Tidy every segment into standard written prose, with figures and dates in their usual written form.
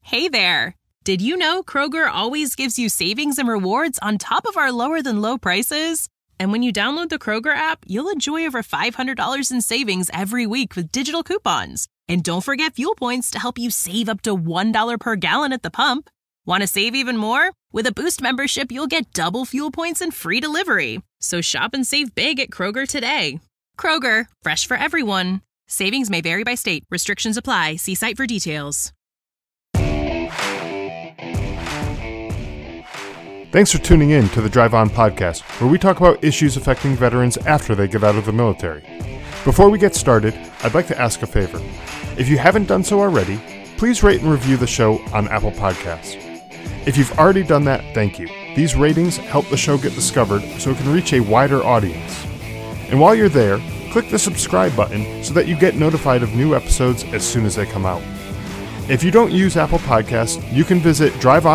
Hey there! Did you know Kroger always gives you savings and rewards on top of our lower-than-low prices? And when you download the Kroger app, you'll enjoy over $500 in savings every week with digital coupons. And don't forget fuel points to help you save up to $1 per gallon at the pump. Want to save even more? With a Boost membership, you'll get double fuel points and free delivery. So shop and save big at Kroger today. Kroger, fresh for everyone. Savings may vary by state. Restrictions apply. See site for details. Thanks for tuning in to the Drive On podcast, where we talk about issues affecting veterans after they get out of the military. Before we get started, I'd like to ask a favor. If you haven't done so already, please rate and review the show on Apple Podcasts. If you've already done that, thank you. These ratings help the show get discovered so it can reach a wider audience. And while you're there, click the subscribe button so that you get notified of new episodes as soon as they come out. If you don't use Apple Podcasts, you can visit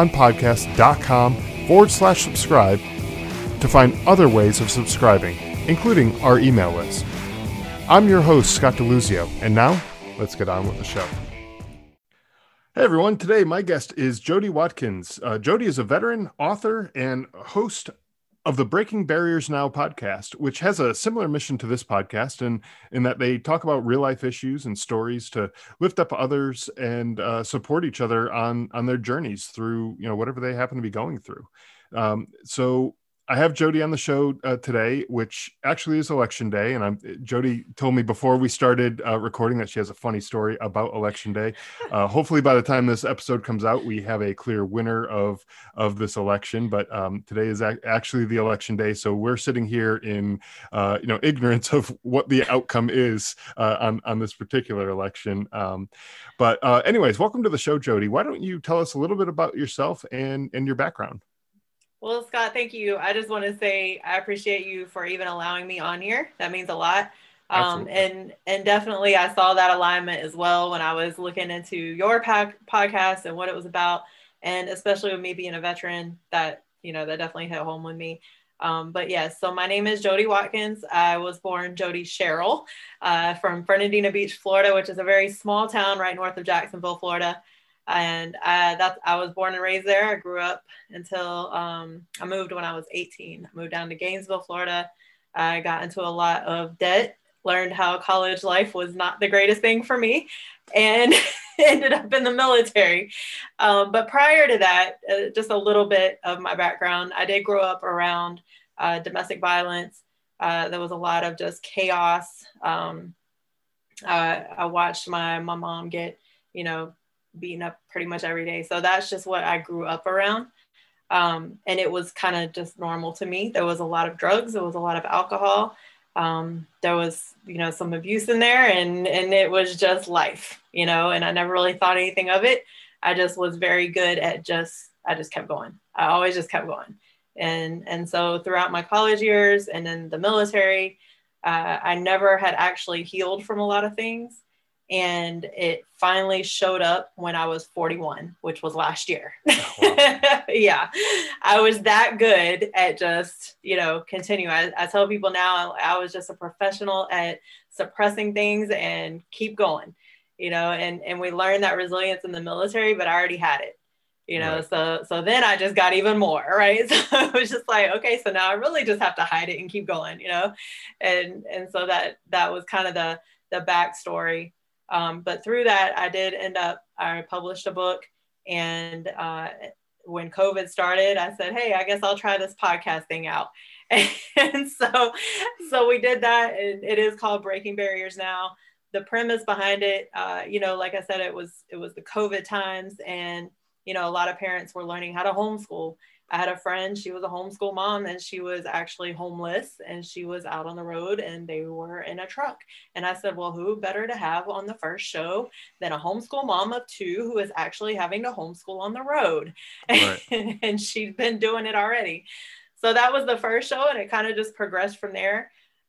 driveonpodcast.com/subscribe to find other ways of subscribing, including our email list. I'm your host, Scott DeLuzio, and now, let's get on with the show. Hey everyone, today my guest is Jody Watkins. Jody is a veteran, author, and host of the Breaking Barriers Now podcast, which has a similar mission to this podcast in that they talk about real-life issues and stories to lift up others and support each other on their journeys through, whatever they happen to be going through. So I have Jody on the show today, which actually is Election Day. And Jody told me before we started recording that she has a funny story about Election Day. Hopefully by the time this episode comes out, we have a clear winner of this election. But today is actually the Election Day. So we're sitting here in ignorance of what the outcome is on this particular election. But anyways, welcome to the show, Jody. Why don't you tell us a little bit about yourself and your background? Well, Scott, thank you. I just want to say I appreciate you for even allowing me on here. That means a lot. And definitely I saw that alignment as well when I was looking into your podcast and what it was about. And especially with me being a veteran, that definitely hit home with me. But yes, so my name is Jody Watkins. I was born Jody Sherrill from Fernandina Beach, Florida, which is a very small town right north of Jacksonville, Florida. And I was born and raised there. I grew up until I moved when I was 18. I moved down to Gainesville, Florida. I got into a lot of debt, learned how college life was not the greatest thing for me, and ended up in the military. But prior to that, just a little bit of my background. I did grow up around domestic violence. There was a lot of just chaos. I watched my mom get, beaten up pretty much every day. So that's just what I grew up around. And it was kind of just normal to me. There was a lot of drugs. There was a lot of alcohol. There was, some abuse in there and it was just life, and I never really thought anything of it. I just was very good at I just kept going. I always just kept going. And so throughout my college years and then the military, I never had actually healed from a lot of things. And it finally showed up when I was 41, which was last year. Oh, wow. Yeah, I was that good at just, continue. I tell people now I was just a professional at suppressing things and keep going, and we learned that resilience in the military, but I already had it, right. So then I just got even more, right? So it was just like, okay, so now I really just have to hide it and keep going, and so that was kind of the backstory. But through that, I published a book, and when COVID started, I said, hey, I guess I'll try this podcast thing out. And so we did that, and it is called Breaking Barriers Now. The premise behind it, like I said, it was the COVID times, and, a lot of parents were learning how to homeschool. I had a friend, she was a homeschool mom, and she was actually homeless, and she was out on the road, and they were in a truck. And I said, well, who better to have on the first show than a homeschool mom of two who is actually having to homeschool on the road? Right. And she'd been doing it already. So that was the first show, and it kind of just progressed from there.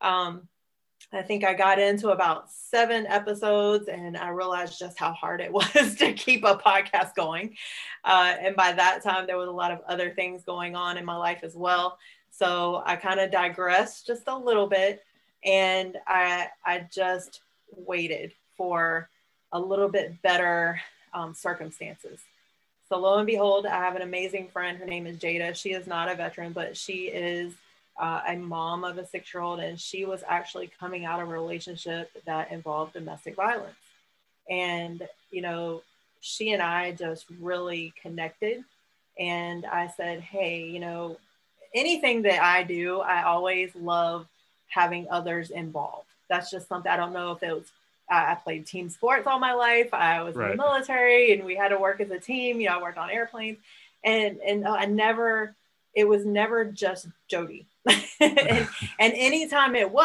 I think I got into about 7 episodes and I realized just how hard it was to keep a podcast going. And by that time, there was a lot of other things going on in my life as well. So I kind of digressed just a little bit, and I just waited for a little bit better circumstances. So lo and behold, I have an amazing friend. Her name is Jada. She is not a veteran, but she is a mom of a 6-year-old, and she was actually coming out of a relationship that involved domestic violence. And, you know, she and I just really connected. And I said, hey, you know, anything that I do, I always love having others involved. That's just something. I don't know if it was, I played team sports all my life. I was in the military and we had to work as a team. You know, I worked on airplanes, and I never, it was never just Jody. and anytime it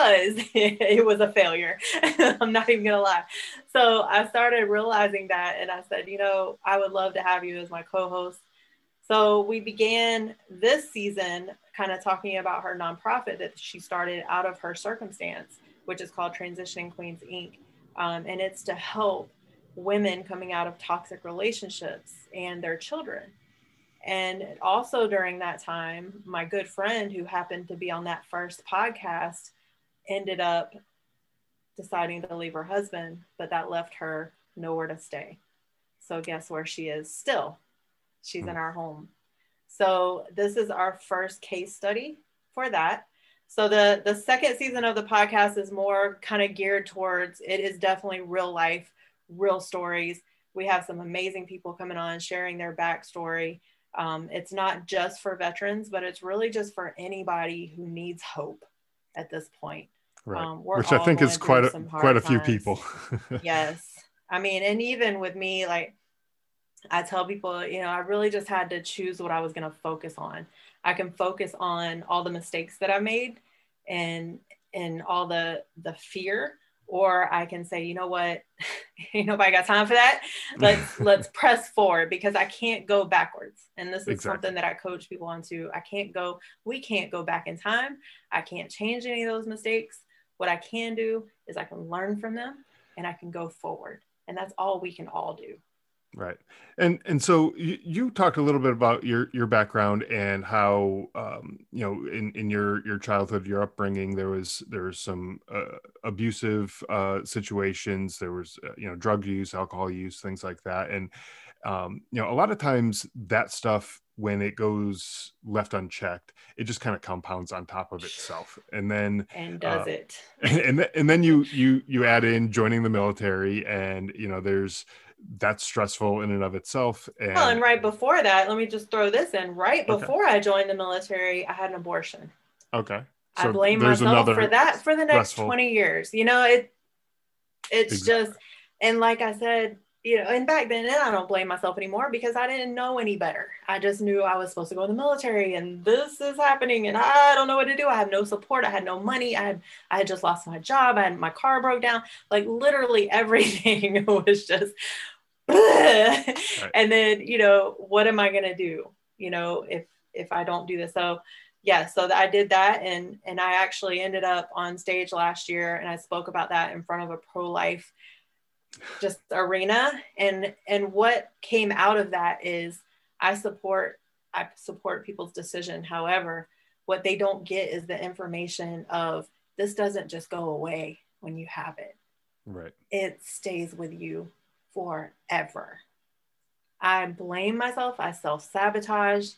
was a failure. I'm not even gonna lie. So I started realizing that, and I said, you know, I would love to have you as my co-host. So we began this season kind of talking about her nonprofit that she started out of her circumstance, which is called Transitioning Queens Inc. And it's to help women coming out of toxic relationships and their children. And also during that time, my good friend who happened to be on that first podcast ended up deciding to leave her husband, but that left her nowhere to stay. So guess where she is still? She's in our home. So this is our first case study for that. So the second season of the podcast is more kind of geared towards, it is definitely real life, real stories. We have some amazing people coming on sharing their backstory. It's not just for veterans, but it's really just for anybody who needs hope at this point. Right. Which I think is quite a few people. Yes. I mean, and even with me, like, I tell people, you know, I really just had to choose what I was going to focus on. I can focus on all the mistakes that I made and all the fear, or I can say, you know what, ain't nobody got time for that. Let's press forward, because I can't go backwards. And this is something that I coach people on to. We can't go back in time. I can't change any of those mistakes. What I can do is I can learn from them and I can go forward. And that's all we can all do. Right. And so you talked a little bit about your background and how, you know, in your childhood, your upbringing, there was some abusive situations. There was, you know, drug use, alcohol use, things like that. And, you know, a lot of times that stuff, when it goes left unchecked, it just kind of compounds on top of itself. And then does it. And then you add in joining the military, and, you know, that's stressful in and of itself. And right before that, let me just throw this in. Right before I joined the military, I had an abortion. Okay. So I blame myself for that for the next 20 years. You know, it's just, and like I said, you know, and back then, and I don't blame myself anymore because I didn't know any better. I just knew I was supposed to go in the military and this is happening and I don't know what to do. I have no support. I had no money. I had just lost my job. My car broke down. Like literally everything was just, right. And then, you know, what am I going to do? You know, if I don't do this. So yeah, so I did that. And I actually ended up on stage last year and I spoke about that in front of a pro-life just arena. And what came out of that is I support people's decision. However, what they don't get is the information of this doesn't just go away when you have it. Right. It stays with you forever. I blame myself. I self-sabotaged.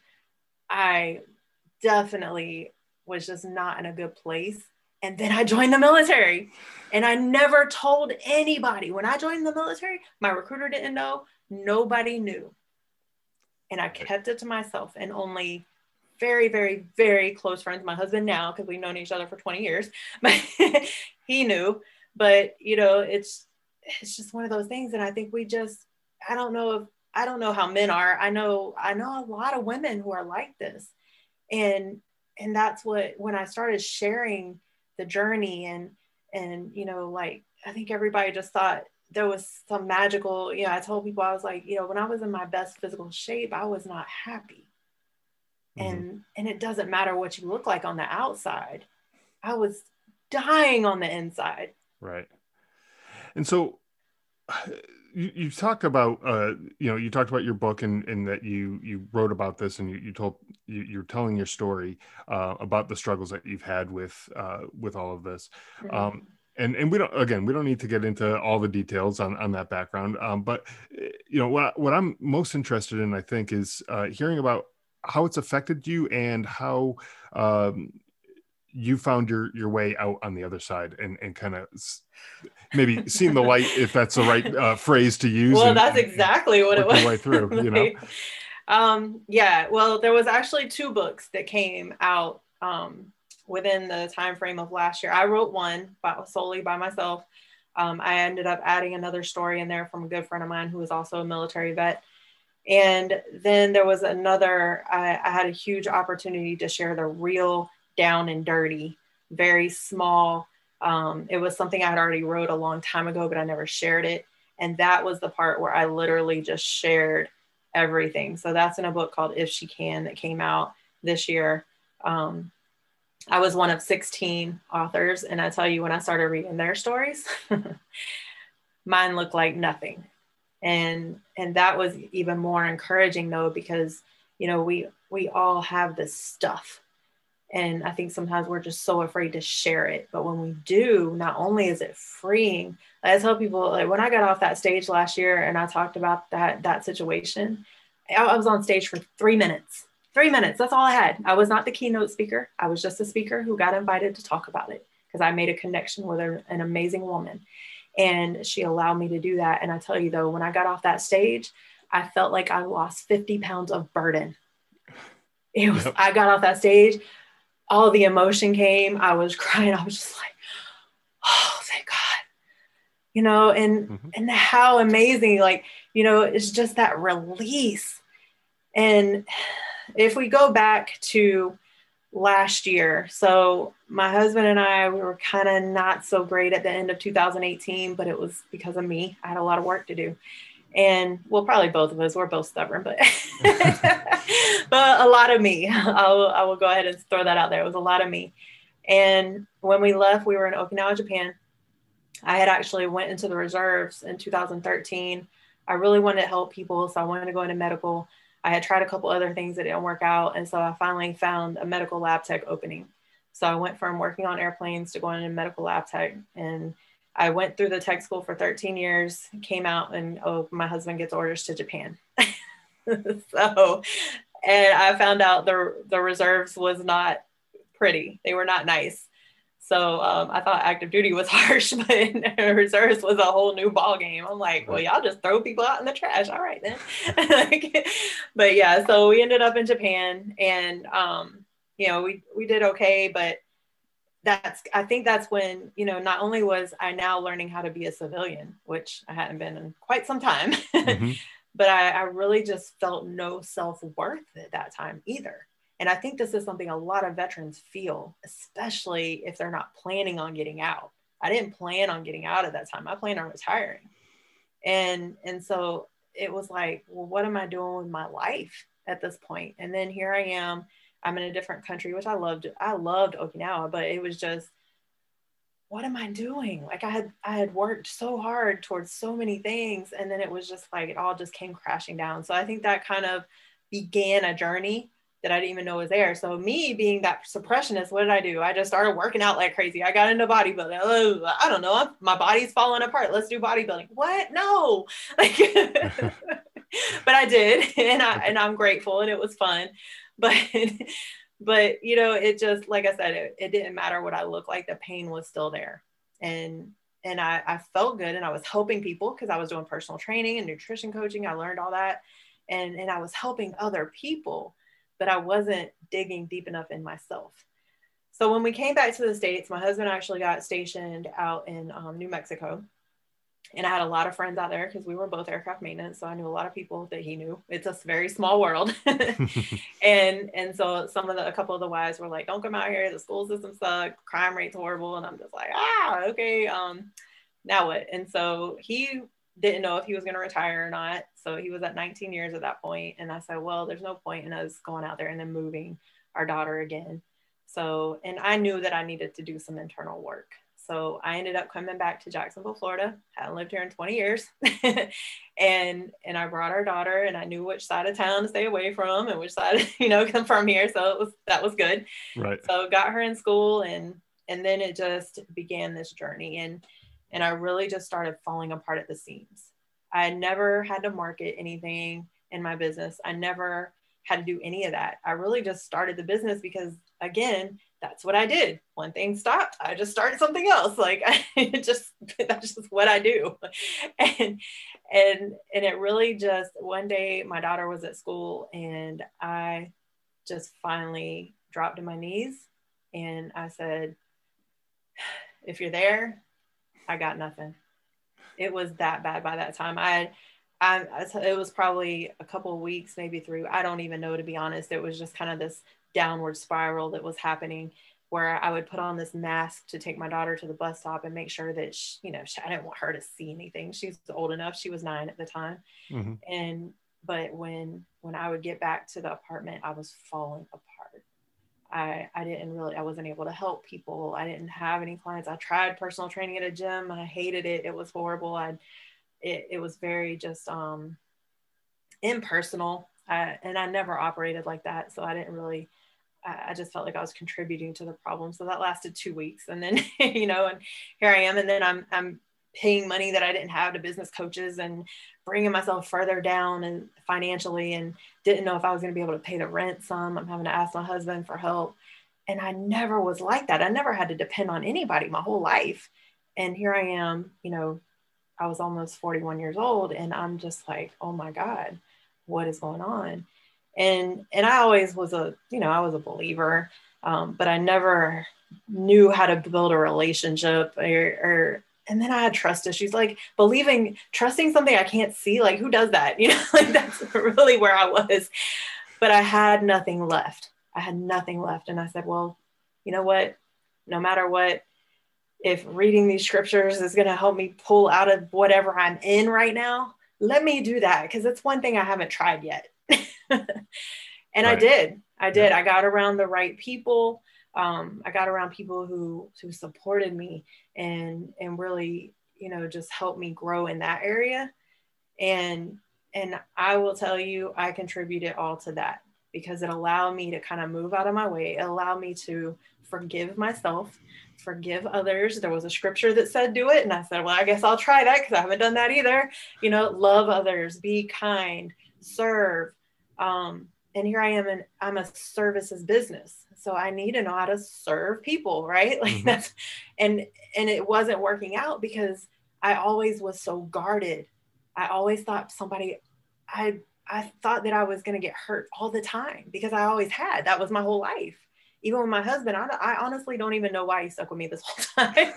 I definitely was just not in a good place. And then I joined the military and I never told anybody. When I joined the military, my recruiter didn't know, nobody knew. And I kept it to myself, and only very, very, very close friends, my husband now, because we've known each other for 20 years, but he knew. But, you know, it's just one of those things. And I think I don't know how men are. I know a lot of women who are like this. And that's when I started sharing the journey and, you know, like, I think everybody just thought there was some magical, you know, I told people, I was like, you know, when I was in my best physical shape, I was not happy. Mm-hmm. And it doesn't matter what you look like on the outside. I was dying on the inside. Right. And so you talked about, you know, you talked about your book and that you wrote about this, and you're telling your story about the struggles that you've had with all of this. Mm-hmm. And we don't need to get into all the details on that background. But, what I'm most interested in, I think, is hearing about how it's affected you and how you found your way out on the other side, and kind of maybe seeing the light, if that's the right phrase to use. Well, that's exactly what it was. Your way through, Yeah. Well, there was actually 2 books that came out within the time frame of last year. I wrote one solely by myself. I ended up adding another story in there from a good friend of mine who was also a military vet. And then there was another, I had a huge opportunity to share the real down and dirty, very small. It was something I had already wrote a long time ago, but I never shared it. And that was the part where I literally just shared everything. So that's in a book called If She Can that came out this year. I was one of 16 authors. And I tell you, when I started reading their stories, mine looked like nothing. And that was even more encouraging though, because, we all have this stuff. And I think sometimes we're just so afraid to share it. But when we do, not only is it freeing, I tell people, like, when I got off that stage last year and I talked about that situation, I was on stage for 3 minutes. 3 minutes. That's all I had. I was not the keynote speaker. I was just a speaker who got invited to talk about it because I made a connection with an amazing woman. And she allowed me to do that. And I tell you though, when I got off that stage, I felt like I lost 50 pounds of burden. Yep. I got off that stage, all the emotion came. I was crying. I was just like, oh, thank God, and how amazing, it's just that release. And if we go back to last year, so my husband and I, we were kind of not so great at the end of 2018, but it was because of me. I had a lot of work to do. And well, probably both of us, we're both stubborn, but but a lot of me. I will go ahead and throw that out there. It was a lot of me. And when we left, we were in Okinawa, Japan. I had actually went into the reserves in 2013. I really wanted to help people, so I wanted to go into medical. I had tried a couple other things that didn't work out. And so I finally found a medical lab tech opening. So I went from working on airplanes to going into medical lab tech. And I went through the tech school for 13 years, came out, and my husband gets orders to Japan. And I found out the reserves was not pretty. They were not nice. So I thought active duty was harsh, but reserves was a whole new ball game. I'm like, well, y'all just throw people out in the trash. All right then. But yeah, so we ended up in Japan, and we did okay, but I think that's when, not only was I now learning how to be a civilian, which I hadn't been in quite some time, but I really just felt no self-worth at that time either. And I think this is something a lot of veterans feel, especially if they're not planning on getting out. I didn't plan on getting out at that time. I planned on retiring. And so it was like, well, what am I doing with my life at this point? And then here I am. I'm in a different country, which I loved. I loved Okinawa, but it was just, what am I doing? Like I had worked so hard towards so many things. And then it was just like, it all just came crashing down. So I think that kind of began a journey that I didn't even know was there. So me being that suppressionist, what did I do? I just started working out like crazy. I got into bodybuilding. Oh, I don't know. My body's falling apart. Let's do bodybuilding. What? No. Like, but I did. And I'm grateful, and it was fun. But it just, like I said, it didn't matter what I looked like. The pain was still there. And I felt good, and I was helping people because I was doing personal training and nutrition coaching. I learned all that. And I was helping other people, but I wasn't digging deep enough in myself. So when we came back to the States, my husband actually got stationed out in New Mexico. And I had a lot of friends out there because we were both aircraft maintenance. So I knew a lot of people that he knew. It's a very small world. and so a couple of the wives were like, don't come out here. The school system sucks. Crime rate's horrible. And I'm just like, okay. Now what? And so he didn't know if he was going to retire or not. So he was at 19 years at that point. And I said, well, there's no point in us going out there and then moving our daughter again. So, and I knew that I needed to do some internal work. So I ended up coming back to Jacksonville, Florida. Hadn't lived here in 20 years. and I brought our daughter, and I knew which side of town to stay away from and which side, come from here. So that was good. Right. So got her in school, and then it just began this journey. And I really just started falling apart at the seams. I never had to market anything in my business. I never had to do any of that. I really just started the business because, again, that's what I did. One thing stopped, I just started something else. Like that's just what I do. And it really just, one day my daughter was at school and I just finally dropped to my knees and I said, if you're there, I got nothing. It was that bad by that time. It was probably a couple of weeks, maybe 3. I don't even know, to be honest. It was just kind of this downward spiral that was happening where I would put on this mask to take my daughter to the bus stop and make sure that I didn't want her to see anything. She was old enough. She was 9 at the time. Mm-hmm. But when I would get back to the apartment, I was falling apart. I wasn't able to help people. I didn't have any clients. I tried personal training at a gym. I hated it. It was horrible. It was very just impersonal. And I never operated like that. So I didn't really, I just felt like I was contributing to the problem. So that lasted 2 weeks. And then, and here I am. And then I'm paying money that I didn't have to business coaches and bringing myself further down and financially, and didn't know if I was going to be able to pay the rent some. I'm having to ask my husband for help. And I never was like that. I never had to depend on anybody my whole life. And here I am, I was almost 41 years old and I'm just like, oh my God, what is going on? And I always was I was a believer, but I never knew how to build a relationship and then I had trust issues, like trusting something I can't see. Like, who does that? Like that's really where I was, but I had nothing left. And I said, well, you know what, no matter what, if reading these scriptures is going to help me pull out of whatever I'm in right now, let me do that. Cause it's one thing I haven't tried yet. And right. I did. Yeah. I got around the right people. I got around people who supported me and really, just helped me grow in that area. And I will tell you, I contributed all to that because it allowed me to kind of move out of my way. It allowed me to forgive myself, forgive others. There was a scripture that said, do it. And I said, well, I guess I'll try that because I haven't done that either. Love others, be kind, serve. And here I am, and I'm a services business. So I need to know how to serve people, right? Like mm-hmm. that's, and it wasn't working out because I always was so guarded. I always thought I thought that I was going to get hurt all the time because I always had. That was my whole life. Even with my husband, I honestly don't even know why he stuck with me this whole time.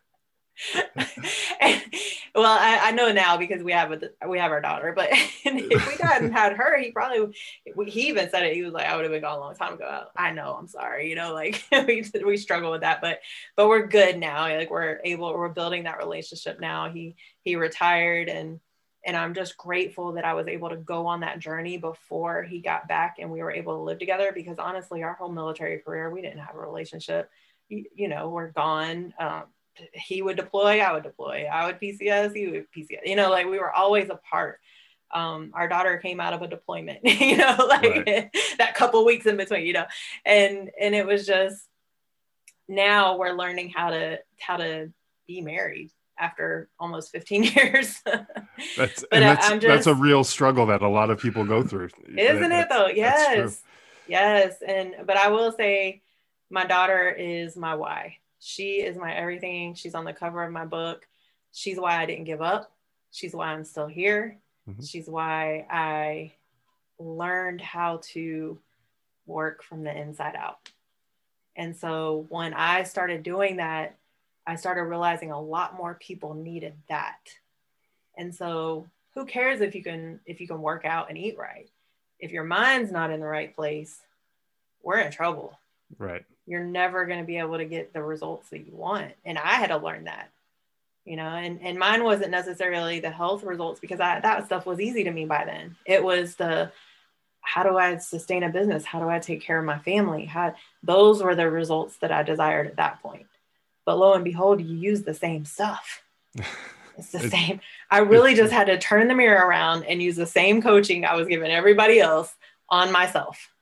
Well, I know now because we have our daughter, but if we hadn't had her, he even said it. He was like, I would have been gone a long time ago. I know, I'm sorry. Like we struggle with that, but we're good now. Like we're building that relationship now. He retired and I'm just grateful that I was able to go on that journey before he got back and we were able to live together, because honestly, our whole military career, we didn't have a relationship. We're gone. He would deploy, I would deploy. I would PCS, he would PCS. Like we were always apart. Our daughter came out of a deployment, right. That couple weeks in between, and it was just, now we're learning how to be married after almost 15 years. That's a real struggle that a lot of people go through. Isn't it though? Yes. Yes. But I will say my daughter is my why. She is my everything. She's on the cover of my book. She's why I didn't give up. She's why I'm still here. Mm-hmm. She's why I learned how to work from the inside out. And so when I started doing that, I started realizing a lot more people needed that. And so who cares if you can work out and eat right? If your mind's not in the right place, we're in trouble. Right. You're never going to be able to get the results that you want. And I had to learn that, and mine wasn't necessarily the health results, because that stuff was easy to me by then. It was how do I sustain a business? How do I take care of my family? Those were the results that I desired at that point. But lo and behold, you use the same stuff. It's the same. I really just had to turn the mirror around and use the same coaching I was giving everybody else on myself.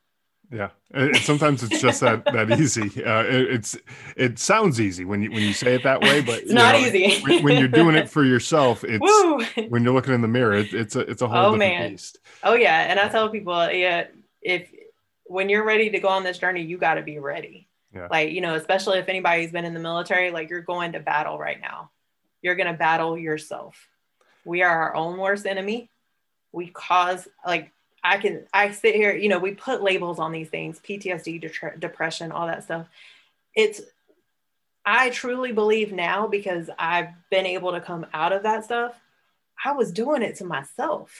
Yeah. Sometimes it's just that easy. It sounds easy when you say it that way, but It's not easy. when you're doing it for yourself, Woo! when you're looking in the mirror, it's a whole Oh different man. beast. Oh yeah. And I tell people, yeah, if when you're ready to go on this journey, you got to be ready. Yeah. Like, especially if anybody's been in the military, like you're going to battle right now. You're going to battle yourself. We are our own worst enemy. We cause, like, I sit here, we put labels on these things, PTSD, depression, all that stuff. I truly believe now, because I've been able to come out of that stuff, I was doing it to myself.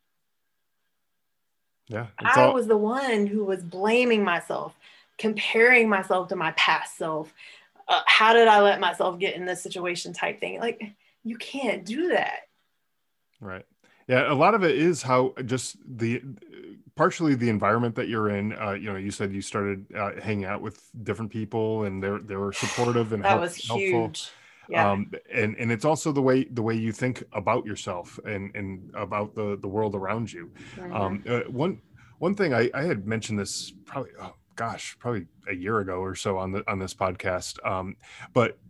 Yeah. I was the one who was blaming myself, comparing myself to my past self. How did I let myself get in this situation type thing? Like, you can't do that. Right. Yeah. A lot of it is how just partially the environment that you're in. You said you started hanging out with different people, and they were supportive and that was helpful. huge. Yeah. And it's also the way you think about yourself and about the world around you. Mm-hmm. One thing I had mentioned this probably a year ago or so on this podcast. But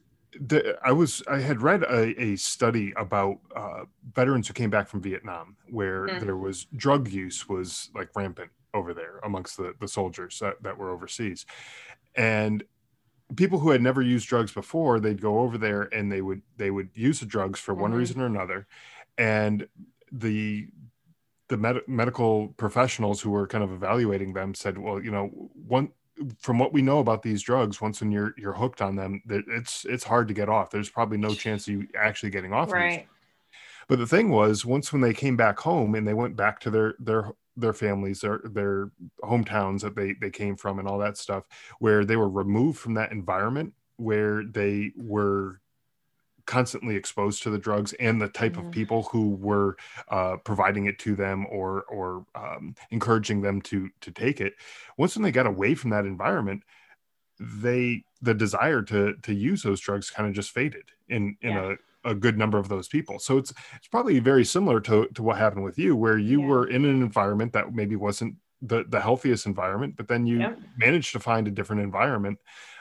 I had read a study about veterans who came back from Vietnam, where there was drug use was like rampant over there amongst the soldiers that were overseas, and people who had never used drugs before, they'd go over there and they would use the drugs for one reason or another, and the medical professionals who were kind of evaluating them said, well, from what we know about these drugs, once when you're hooked on them, it's hard to get off. There's probably no chance of you actually getting off. Right. But the thing was, once when they came back home and they went back to their families, their hometowns that they came from and all that stuff, where they were removed from that environment where they were constantly exposed to the drugs and the type of people who were providing it to them or encouraging them to take it. Once when they got away from that environment, the desire to use those drugs kind of just faded in a good number of those people. So it's probably very similar to what happened with you, where you were in an environment that maybe wasn't the healthiest environment, but then you managed to find a different environment.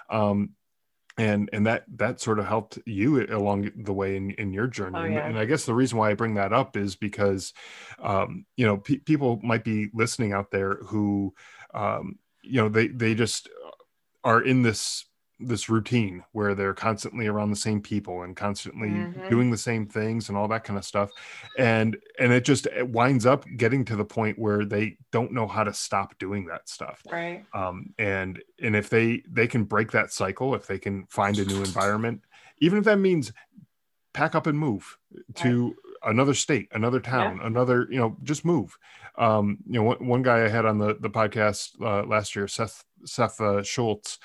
And that sort of helped you along the way in your journey. Oh, yeah. And I guess the reason why I bring that up is because, people might be listening out there who, they just are in this routine where they're constantly around the same people and constantly doing the same things and all that kind of stuff. And it winds up getting to the point where they don't know how to stop doing that stuff. Right. And if they can break that cycle, if they can find a new environment, even if that means pack up and move to another state, another town, another, just move. One guy I had on the podcast last year, Seth Schultz,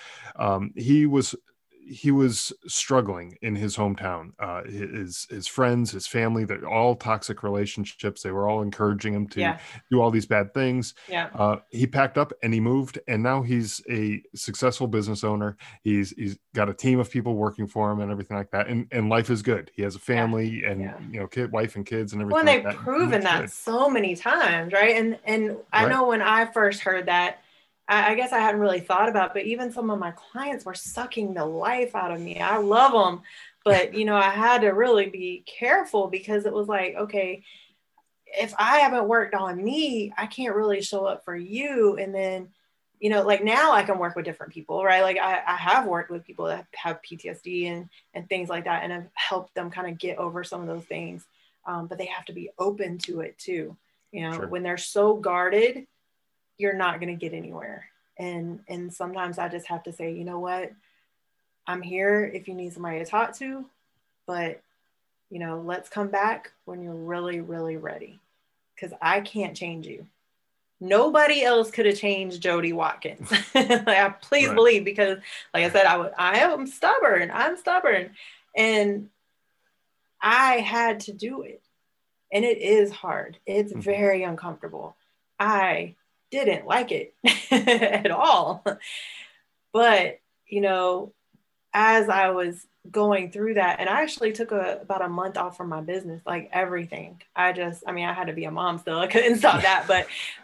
he was struggling in his hometown. His friends, his family, they're all toxic relationships. They were all encouraging him to do all these bad things. He packed up and he moved, and now he's a successful business owner. He's got a team of people working for him and everything like that. And life is good. He has a family and wife and kids and everything. Well, and they've proven that so many times, right? And I know when I first heard that, I guess I hadn't really thought about it, but even some of my clients were sucking the life out of me. I love them, but I had to really be careful, because it was like, okay, if I haven't worked on me, I can't really show up for you. And then, like now I can work with different people, right? Like I have worked with people that have PTSD and things like that, and I've helped them kind of get over some of those things. But they have to be open to it too. When they're so guarded, you're not going to get anywhere. And sometimes I just have to say, you know what, I'm here if you need somebody to talk to, but let's come back when you're really, really ready, because I can't change you. Nobody else could have changed Jody Watkins. Please believe, because like I said, I am stubborn. I'm stubborn, and I had to do it. And it is hard. It's very uncomfortable. I didn't like it at all. But, as I was going through that, and I actually took about a month off from my business, like everything. I had to be a mom still. I couldn't stop that. But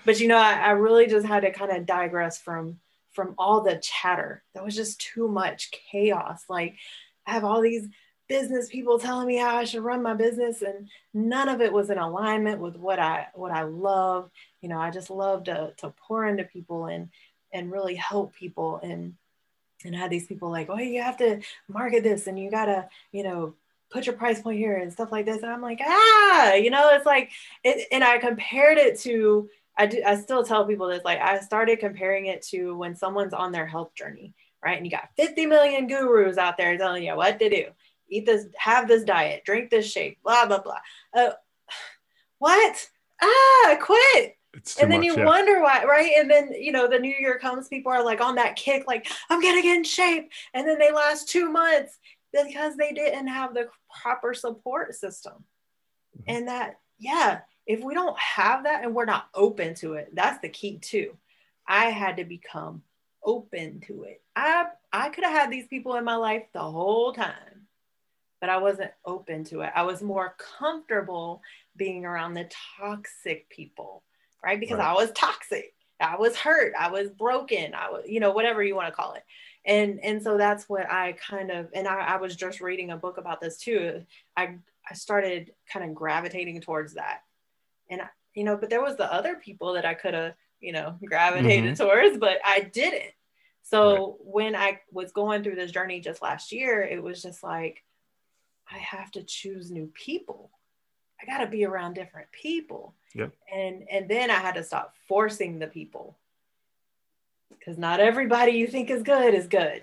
But, I really just had to kind of digress from all the chatter. That was just too much chaos. Like, I have all these business people telling me how I should run my business, and none of it was in alignment with what I love. I just love to pour into people and really help people. And I had these people like, oh, you have to market this, and you gotta, put your price point here and stuff like this. And I'm like, it's like it. And I compared it to, I still tell people this, like, I started comparing it to when someone's on their health journey, right? And you got 50 million gurus out there telling you what to do. Eat this, have this diet, drink this shake, blah, blah, blah. What? Quit. And then you wonder why, right? And then, the new year comes, people are like on that kick, like, I'm going to get in shape. And then they last 2 months because they didn't have the proper support system. And that, if we don't have that and we're not open to it, that's the key too. I had to become open to it. I could have had these people in my life the whole time, but I wasn't open to it. I was more comfortable being around the toxic people, right? Because I was toxic. I was hurt. I was broken. I was, whatever you want to call it. And so that's what I kind of, and I was just reading a book about this too. I started kind of gravitating towards that. And, but there was the other people that I could have, gravitated towards, but I didn't. So when I was going through this journey just last year, it was just like, I have to choose new people. I got to be around different people. Yep. And then I had to stop forcing the people, because not everybody you think is good is good.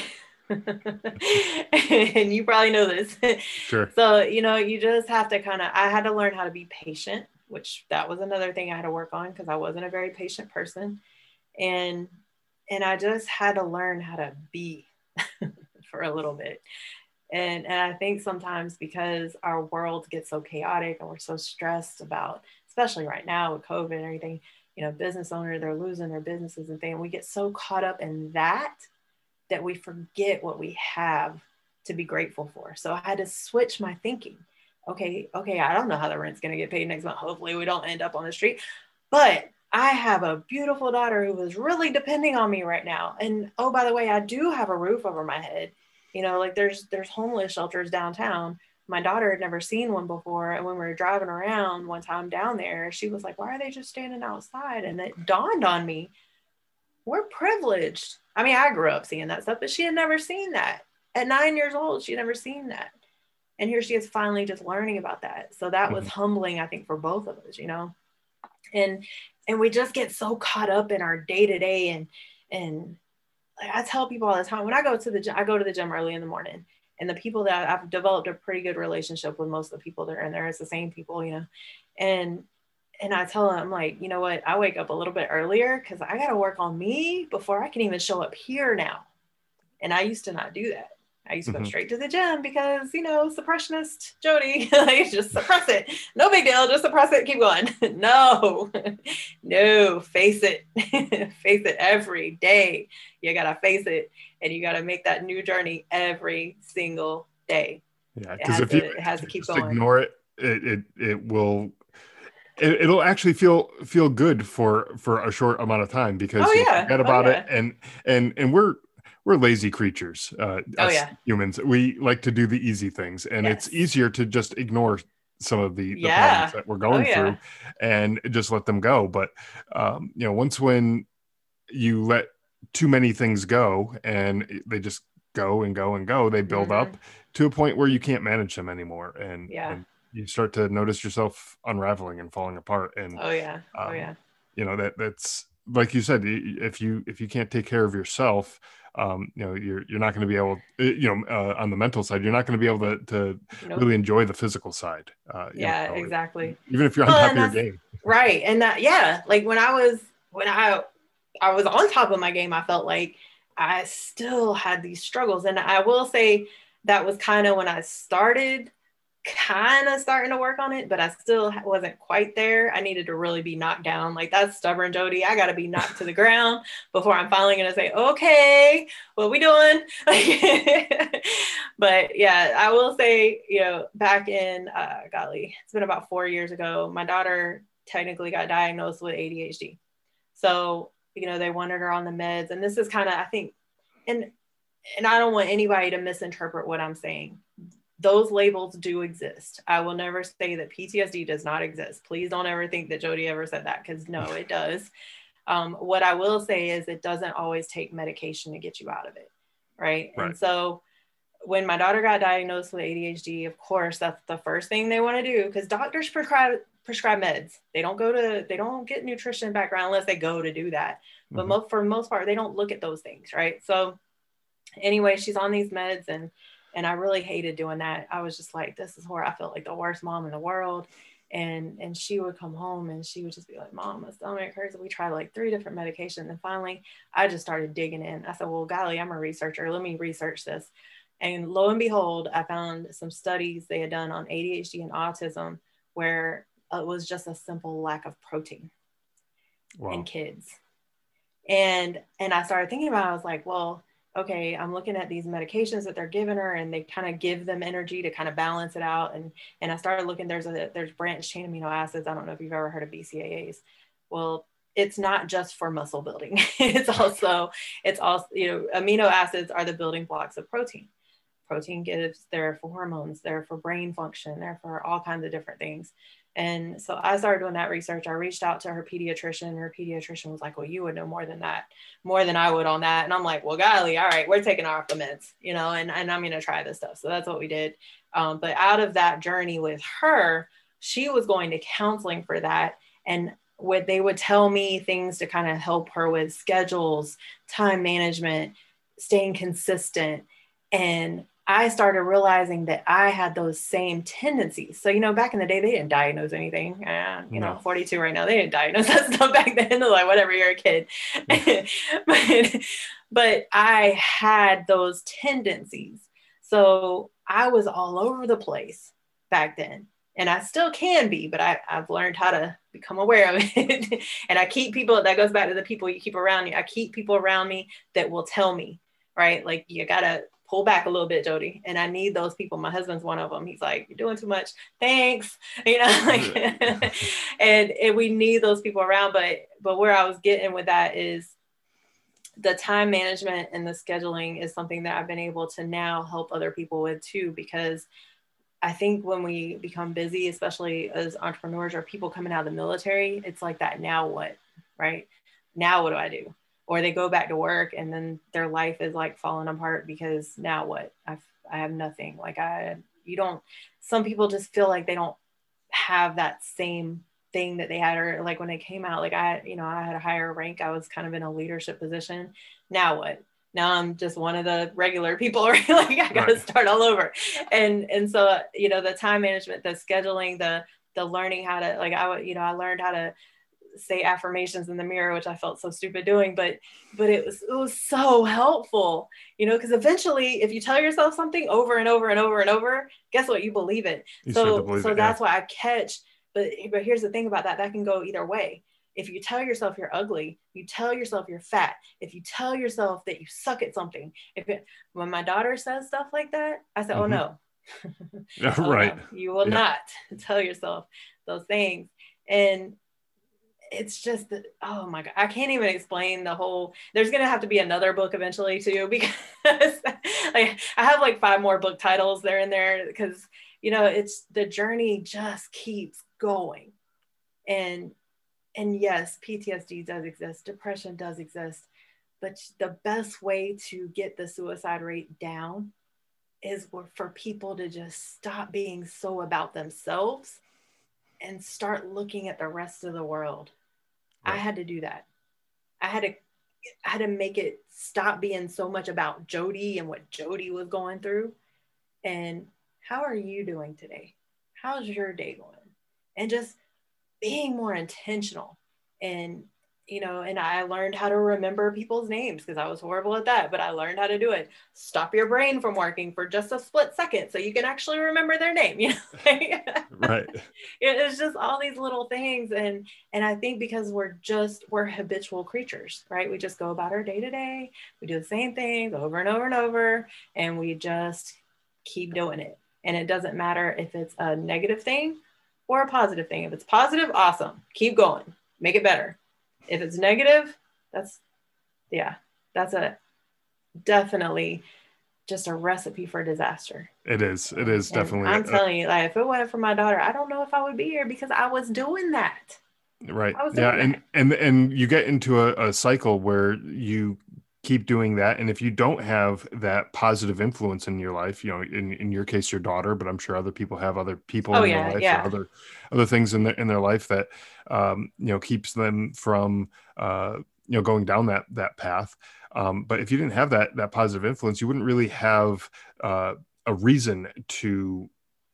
And you probably know this. Sure. So, you just have to I had to learn how to be patient, which that was another thing I had to work on, because I wasn't a very patient person. And I just had to learn how to be for a little bit. And I think sometimes because our world gets so chaotic and we're so stressed about, especially right now with COVID and everything, business owners, they're losing their businesses and things. We get so caught up in that we forget what we have to be grateful for. So I had to switch my thinking. Okay, I don't know how the rent's going to get paid next month. Hopefully we don't end up on the street. But I have a beautiful daughter who is really depending on me right now. And oh, by the way, I do have a roof over my head. Like there's homeless shelters downtown. My daughter had never seen one before. And when we were driving around one time down there, she was like, why are they just standing outside? And it dawned on me, we're privileged. I mean, I grew up seeing that stuff, but she had never seen that. At 9 years old, she'd never seen that. And here she is finally just learning about that. So that was humbling, I think, for both of us, and we just get so caught up in our day to day. And like I tell people all the time, when I go to the gym early in the morning, and the people that I've developed a pretty good relationship with, most of the people that are in there, it's the same people, and I tell them, I'm like, you know what, I wake up a little bit earlier because I got to work on me before I can even show up here now. And I used to not do that. I used to go straight to the gym because, suppressionist Jody, like, just suppress it. No big deal. Just suppress it. Keep going. No, face it. Face it every day. You got to face it. And you got to make that new journey every single day. Yeah. Because if you has to keep just going. Ignore it, it will, it'll actually feel good for a short amount of time, because you forget about it. And we're lazy creatures. Humans, we like to do the easy things, and it's easier to just ignore some of the problems that we're going through and just let them go. But once when you let too many things go and they just go and go and go, they build up to a point where you can't manage them anymore. And you start to notice yourself unraveling and falling apart. And that's like you said, if you can't take care of yourself, you're not going to be able, on the mental side, you're not going to be able to really enjoy the physical side. Exactly. Even if you're on top of your game. Right. And that, like when I was on top of my game, I felt like I still had these struggles. And I will say that was kind of when I started starting to work on it, but I still wasn't quite there. I needed to really be knocked down. Like, that's stubborn Jody. I got to be knocked to the ground before I'm finally going to say, okay, what we doing? But yeah, I will say, back in, it's been about 4 years ago, my daughter technically got diagnosed with ADHD. So, you know, they wanted her on the meds. And this is kind of, I think, and I don't want anybody to misinterpret what I'm saying. Those labels do exist. I will never say that PTSD does not exist. Please don't ever think that Jody ever said that, because no, it does. What I will say is it doesn't always take medication to get you out of it. Right. And so when my daughter got diagnosed with ADHD, of course, that's the first thing they want to do, because doctors prescribe meds. They don't get nutrition background unless they go to do that. But for the most part, they don't look at those things. Right. So anyway, she's on these meds, and I really hated doing that. I was just like, this is where I felt like the worst mom in the world. And she would come home and she would just be like, Mom, my stomach hurts. And we tried like 3 different medications. And finally, I just started digging in. I said, well, golly, I'm a researcher. Let me research this. And lo and behold, I found some studies they had done on ADHD and autism where it was just a simple lack of protein in kids. And I started thinking about it. I was like, well, okay, I'm looking at these medications that they're giving her, and they kind of give them energy to kind of balance it out. And I started looking, there's branched chain amino acids. I don't know if you've ever heard of BCAAs. Well, it's not just for muscle building. It's also, you know, amino acids are the building blocks of protein. Protein they're for hormones, they're for brain function, they're for all kinds of different things. And so I started doing that research. I reached out to her pediatrician. Her pediatrician was like, well, you would know more than I would on that. And I'm like, well, golly, all right, we're taking her off the meds, you know, and I'm going to try this stuff. So that's what we did. But out of that journey with her, she was going to counseling for that. And they would tell me things to kind of help her with schedules, time management, staying consistent. And I started realizing that I had those same tendencies. So, you know, back in the day, they didn't diagnose anything. You know, 42 right now, they didn't diagnose that stuff back then. They're like, whatever, you're a kid. but I had those tendencies. So I was all over the place back then. And I still can be, but I've learned how to become aware of it. And I keep people, that goes back to the people you keep around you. I keep people around me that will tell me, right? Like, you got to pull back a little bit, Jody. And I need those people. My husband's one of them. He's like, you're doing too much. Thanks. You know, like, and we need those people around. But where I was getting with that is the time management and the scheduling is something that I've been able to now help other people with too, because I think when we become busy, especially as entrepreneurs or people coming out of the military, it's like that. Now what, right? Now what do I do? Or they go back to work and then their life is like falling apart because now what? I have nothing. Like some people just feel like they don't have that same thing that they had, or like when they came out, like I had a higher rank. I was kind of in a leadership position. Now what? Now I'm just one of the regular people, right? Like I got to start all over. And so, you know, the time management, the scheduling, the learning how to, like, I learned how to say affirmations in the mirror, which I felt so stupid doing, but it was so helpful, you know, because eventually if you tell yourself something over and over and over and over, guess what? You believe it. So that's why I catch, but here's the thing about that can go either way. If you tell yourself you're ugly, you tell yourself you're fat, if you tell yourself that you suck at something, when my daughter says stuff like that, I say, oh no, right. No, you will not tell yourself those things. And it's just that, oh my God, I can't even explain there's going to have to be another book eventually too, because like I have like 5 more book titles there in there, because, you know, it's the journey just keeps going. And yes, PTSD does exist. Depression does exist, but the best way to get the suicide rate down is for people to just stop being so about themselves and start looking at the rest of the world. Right. I had to do that. I had to make it stop being so much about Jody and what Jody was going through. And how are you doing today? How's your day going? And just being more intentional. And, you know, and I learned how to remember people's names because I was horrible at that, but I learned how to do it. Stop your brain from working for just a split second so you can actually remember their name, you know? Right. It's just all these little things. And I think because we're habitual creatures, right? We just go about our day to day. We do the same things over and over and over, and we just keep doing it. And it doesn't matter if it's a negative thing or a positive thing. If it's positive, awesome. Keep going. Make it better. If it's negative, that's a definitely just a recipe for disaster. It is definitely. I'm telling you, like, if it wasn't for my daughter, I don't know if I would be here, because I was doing that. Right. Yeah. And you get into a cycle where you keep doing that. And if you don't have that positive influence in your life, you know, in your case, your daughter, but I'm sure other people have other people in their life, or other things in their life that, you know, keeps them from, you know, going down that path. But if you didn't have that positive influence, you wouldn't really have a reason to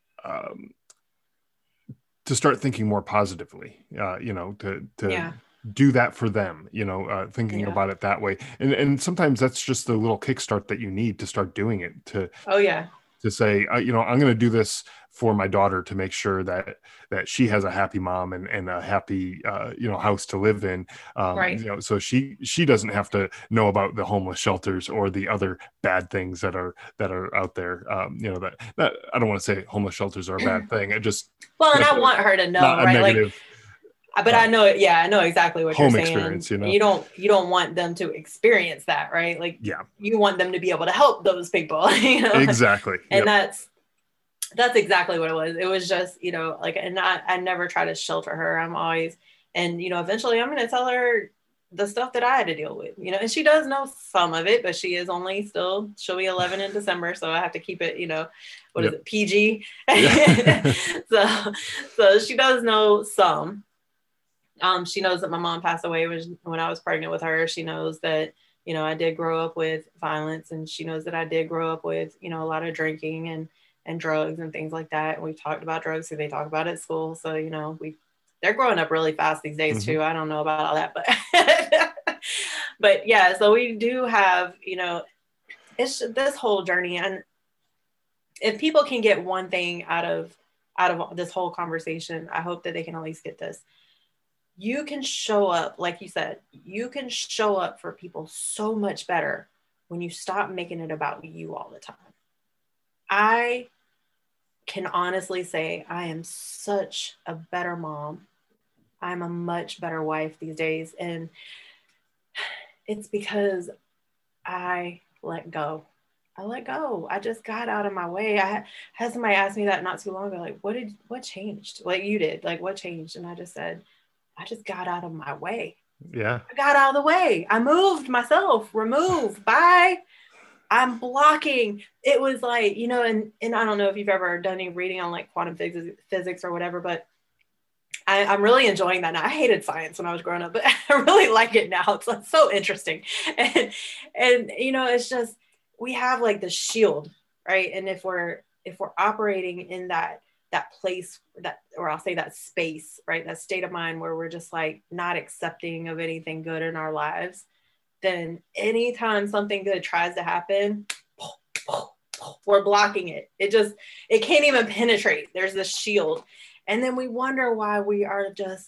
start thinking more positively, you know, to do that for them, you know, thinking about it that way. And sometimes that's just the little kickstart that you need to start doing it, to say, you know, I'm going to do this for my daughter to make sure that she has a happy mom and a happy, you know, house to live in. You know, so she doesn't have to know about the homeless shelters or the other bad things that are out there. You know, that I don't want to say homeless shelters are a bad thing. It just, and I want her to know, right? Negative, like, but I know exactly what you're saying. Experience, you know, you don't want them to experience that, right? Like, you want them to be able to help those people, you know? Exactly. And that's exactly what it was. It was just, you know, like, and I never try to shelter her. I'm always, and, you know, eventually I'm going to tell her the stuff that I had to deal with, you know, and she does know some of it, but she is only she'll be 11 in December. So I have to keep it, you know, what is it? PG. So she does know some. She knows that my mom passed away when I was pregnant with her. She knows that, you know, I did grow up with violence, and she knows that I did grow up with, you know, a lot of drinking and drugs and things like that. And we've talked about drugs, so they talk about it at school. So, you know, they're growing up really fast these days too. I don't know about all that, but yeah, so we do have, you know, it's this whole journey. And if people can get one thing out of this whole conversation, I hope that they can at least get this. You can show up, like you said, you can show up for people so much better when you stop making it about you all the time. I can honestly say I am such a better mom. I'm a much better wife these days. And it's because I let go. I just got out of my way. I had somebody ask me that not too long ago, like, what changed? Like you did, like what changed? And I just said, I just got out of my way. Yeah. I got out of the way. I moved myself, remove, bye. I'm blocking. It was like, you know, and I don't know if you've ever done any reading on like quantum physics or whatever, but I'm really enjoying that now. I hated science when I was growing up, but I really like it now. It's like so interesting. And you know, it's just, we have like the shield, right? And if we're operating in that place, or I'll say that space, right? That state of mind where we're just like not accepting of anything good in our lives, then anytime something good tries to happen, we're blocking it. It can't even penetrate. There's this shield. And then we wonder why we are just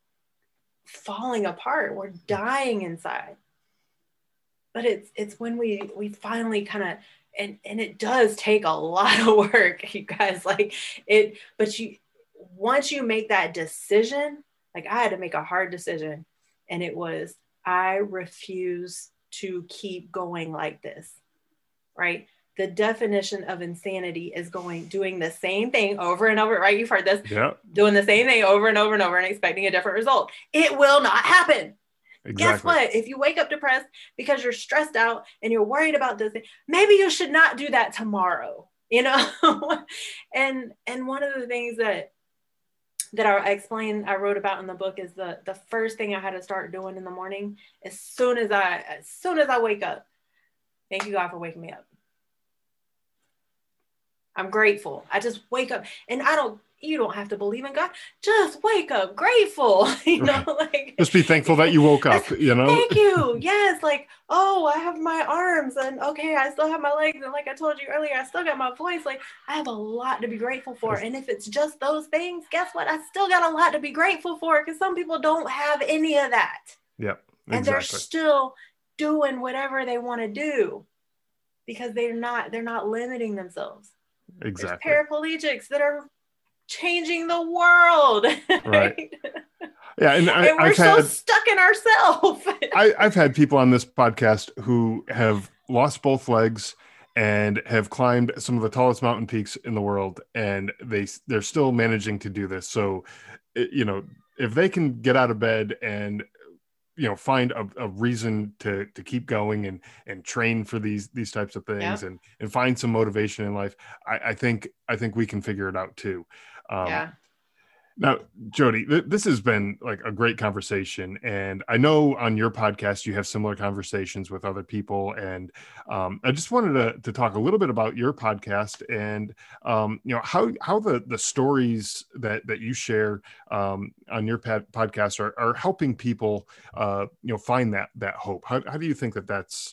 falling apart. We're dying inside. But it's when we finally kind of, and it does take a lot of work, you guys, like it, but once you make that decision, like I had to make a hard decision, and it was, I refuse to keep going like this, right? The definition of insanity is doing the same thing over and over, right? You've heard this, doing the same thing over and over and over and expecting a different result. It will not happen. Exactly. Guess what? If you wake up depressed because you're stressed out and you're worried about this thing, maybe you should not do that tomorrow, you know? and one of the things that I wrote about in the book is the first thing I had to start doing in the morning, as soon as I wake up. Thank you, God, for waking me up. I'm grateful. I just wake up, and you don't have to believe in God. Just wake up grateful, you know, like just be thankful that you woke up, you know. Thank you. Yes. Like, oh, I have my arms, and okay, I still have my legs. And like I told you earlier, I still got my voice. Like, I have a lot to be grateful for. And if it's just those things, guess what? I still got a lot to be grateful for, because some people don't have any of that. Yep. Exactly. And they're still doing whatever they want to do because they're not limiting themselves. Exactly. There's paraplegics that are changing the world. Right. Yeah. And and we're so stuck in ourselves. I've had people on this podcast who have lost both legs and have climbed some of the tallest mountain peaks in the world, and they're still managing to do this. So, if they can get out of bed and find a reason to keep going and train for these types of things, and find some motivation in life, I think we can figure it out too. Now, Jody, this has been like a great conversation, and I know on your podcast you have similar conversations with other people, and I just wanted to talk a little bit about your podcast and how the stories that you share on your podcast are helping people find that hope. How do you think that's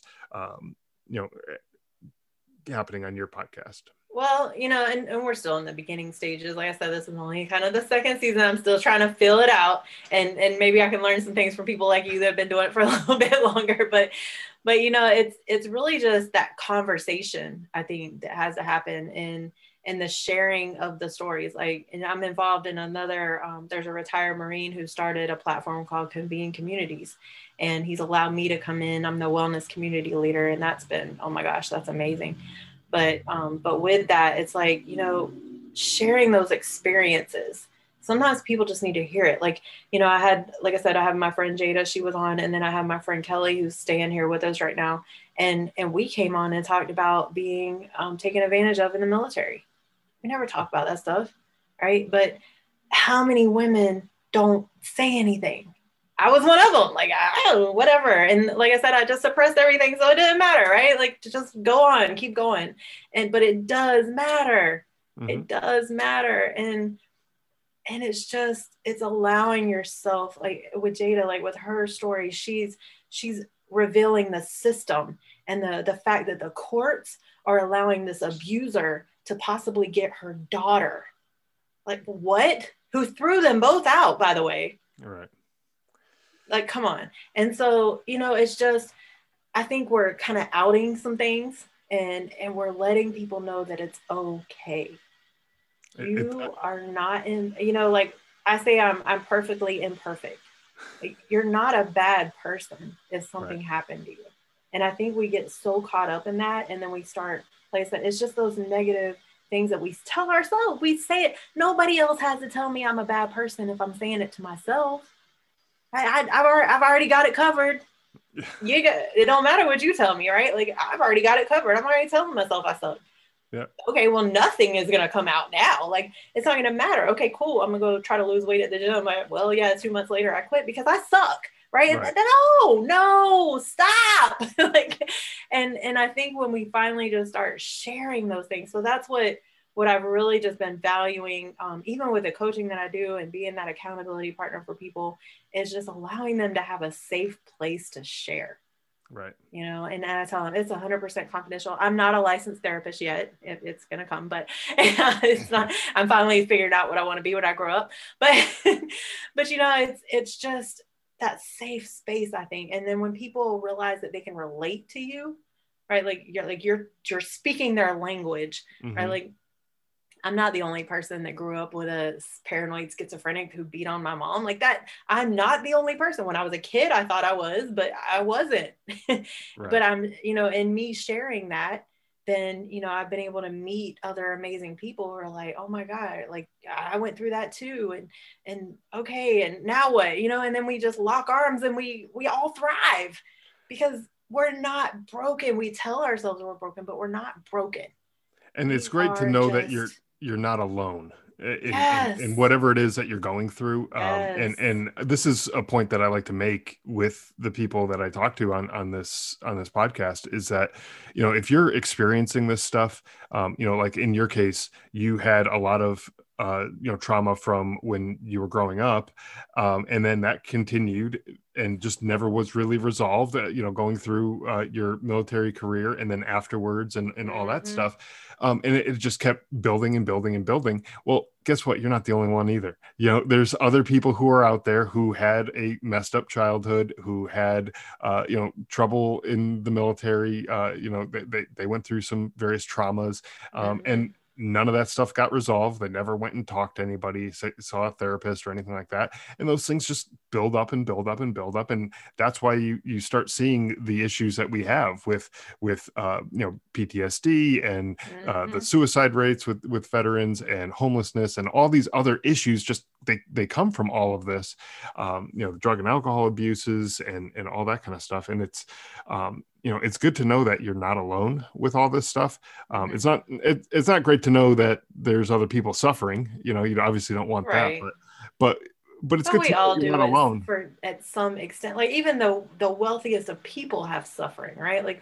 happening on your podcast? Well, and we're still in the beginning stages. Like I said, this is only kind of the second season. I'm still trying to fill it out, and maybe I can learn some things from people like you that have been doing it for a little bit longer. But it's really just that conversation, I think, that has to happen in the sharing of the stories. Like, and I'm involved in another. There's a retired Marine who started a platform called Convene Communities, and he's allowed me to come in. I'm the wellness community leader, and that's been, oh my gosh, that's amazing. But with that, it's like, sharing those experiences. Sometimes people just need to hear it. Like, I have my friend Jada, she was on, and then I have my friend Kelly, who's staying here with us right now. And we came on and talked about being taken advantage of in the military. We never talk about that stuff, right? But how many women don't say anything? I was one of them, like, whatever. And like I said, I just suppressed everything. So it didn't matter, right? Like, to just go on, keep going. But it does matter. Mm-hmm. It does matter. And it's allowing yourself, like with Jada, like with her story, she's revealing the system and the fact that the courts are allowing this abuser to possibly get her daughter. Like, what? Who threw them both out, by the way. All right. Like, come on. And so, it's just, I think we're kind of outing some things and we're letting people know that it's okay. You are not in, like I say, I'm perfectly imperfect. Like, you're not a bad person if something happened to you. And I think we get so caught up in that. And then we start placing, it's just those negative things that we tell ourselves. We say it. Nobody else has to tell me I'm a bad person if I'm saying it to myself. I've already got it covered. It don't matter what you tell me, right? Like, I've already got it covered. I'm already telling myself I suck. Yeah. Okay, well, nothing is going to come out now. Like, it's not going to matter. Okay, cool. I'm going to go try to lose weight at the gym. Well, yeah, 2 months later, I quit because I suck. Right. No, stop. And I think when we finally just start sharing those things, so that's what I've really just been valuing, even with the coaching that I do and being that accountability partner for people, is just allowing them to have a safe place to share. Right. And I tell them it's 100% confidential. I'm not a licensed therapist yet. It's going to come, but it's not, I'm finally figured out what I want to be when I grow up. But it's just that safe space, I think. And then when people realize that they can relate to you, right? Like you're speaking their language, mm-hmm. right? Like, I'm not the only person that grew up with a paranoid schizophrenic who beat on my mom like that. I'm not the only person. When I was a kid, I thought I was, but I wasn't. Right. But I'm, in me sharing that, then, I've been able to meet other amazing people who are like, oh my God, like I went through that too. And okay. And now what, and then we just lock arms and we all thrive because we're not broken. We tell ourselves we're broken, but we're not broken. And it's great to know that you're not alone in whatever it is that you're going through. Yes. And this is a point that I like to make with the people that I talk to on this podcast, is that, if you're experiencing this stuff, like in your case, you had a lot of trauma from when you were growing up. And then that continued and just never was really resolved, going through your military career and then afterwards and all that mm-hmm. stuff. And it just kept building and building and building. Well, guess what? You're not the only one either. There's other people who are out there who had a messed up childhood, who had, trouble in the military. They went through some various traumas. Mm-hmm. And none of that stuff got resolved. They never went and talked to anybody, saw a therapist or anything like that. And those things just build up and build up and build up. And that's why you start seeing the issues that we have with PTSD and the suicide rates with veterans and homelessness and all these other issues. Just they come from all of this, drug and alcohol abuses and all that kind of stuff. And it's it's good to know that you're not alone with all this stuff. It's not great to know that there's other people suffering. You obviously don't want that, but it's good to know you're not alone. At some extent, like even though the wealthiest of people have suffering, right? Like,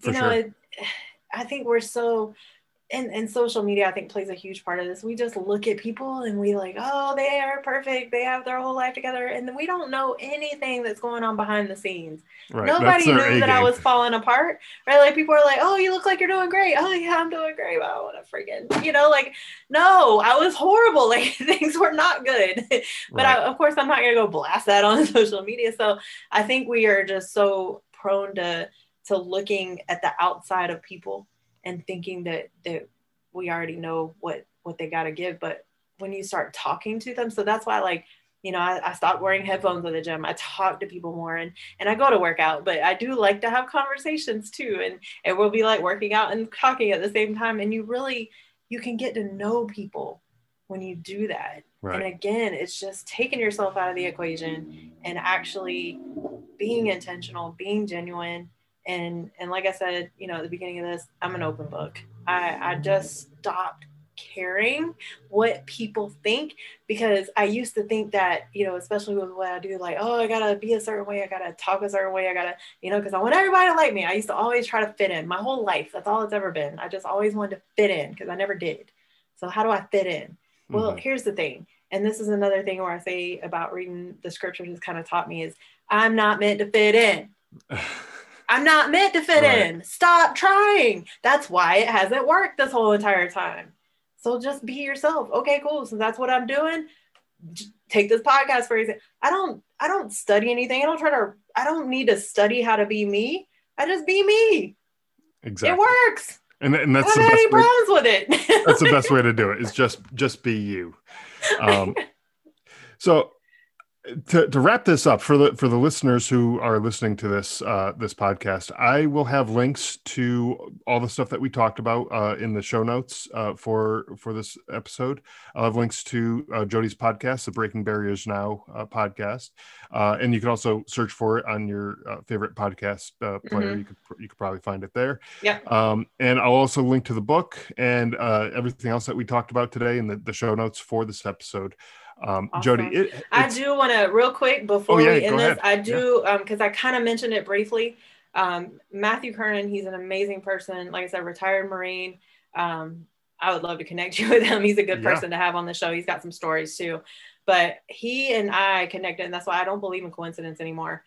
I think we're so, and social media, I think, plays a huge part of this. We just look at people and we like, oh, they are perfect. They have their whole life together. And then we don't know anything that's going on behind the scenes. Right. Nobody knew that I was falling apart, right? Like people are like, oh, you look like you're doing great. Oh yeah, I'm doing great. Well, I want to freaking, no, I was horrible. Like things were not good. But of course, I'm not going to go blast that on social media. So I think we are just so prone to looking at the outside of people and thinking that we already know what they got to give. But when you start talking to them, so that's why, like, I stopped wearing headphones at the gym. I talk to people more and I go to work out, but I do like to have conversations too. And we'll be like working out and talking at the same time. And you can get to know people when you do that. Right. And again, it's just taking yourself out of the equation and actually being intentional, being genuine. And like I said, at the beginning of this, I'm an open book. I just stopped caring what people think, because I used to think that, especially with what I do, like, oh, I gotta be a certain way, I gotta talk a certain way, I gotta, because I want everybody to like me. I used to always try to fit in my whole life. That's all it's ever been. I just always wanted to fit in because I never did. So how do I fit in? Well, here's the thing. And this is another thing where I say about reading the scriptures has kind of taught me is I'm not meant to fit in. I'm not meant to fit in. Stop trying. That's why it hasn't worked this whole entire time. So just be yourself. Okay, cool. So that's what I'm doing. Take this podcast for example. I don't study anything. I don't need to study how to be me. I just be me. Exactly. It works. And that's I don't have any problems with it. That's the best way to do it, is just be you. So to wrap this up for the listeners who are listening to this podcast, I will have links to all the stuff that we talked about in the show notes for this episode. I'll have links to Jody's podcast, the Breaking Barriers Now podcast, and you can also search for it on your favorite podcast player. You could probably find it there. Yeah. And I'll also link to the book and everything else that we talked about today in the show notes for this episode. Awesome. Jody, I do want to real quick before we end this, I do, because I kind of mentioned it briefly. Matthew Kernan, he's an amazing person. Like I said, retired Marine. I would love to connect you with him. He's a good person to have on the show. He's got some stories too, but he and I connected, and that's why I don't believe in coincidence anymore.